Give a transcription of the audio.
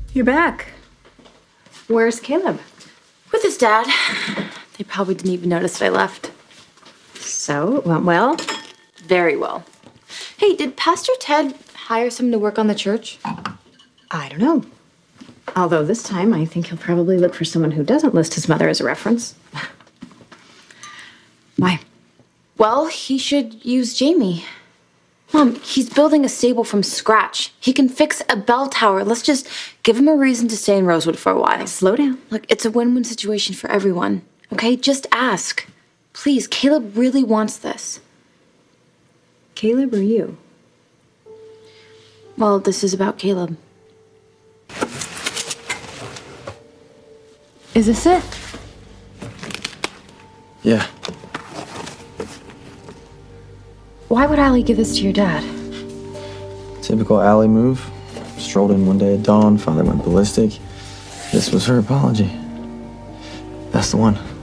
You're back. Where's Caleb? With his dad. They probably didn't even notice that I left. So, it went well? Very well. Hey, did Pastor Ted hire someone to work on the church? I don't know. Although this time, I think he'll probably look for someone who doesn't list his mother as a reference. Why? Well, he should use Jamie. Mom, he's building a stable from scratch. He can fix a bell tower. Let's just give him a reason to stay in Rosewood for a while. Slow down. Look, it's a win-win situation for everyone. Okay, just ask. Please, Caleb really wants this. Caleb or you? Well, this is about Caleb. Is this it? Yeah. Why would Allie give this to your dad? Typical Allie move. Strolled in one day at dawn, father went ballistic. This was her apology. That's the one.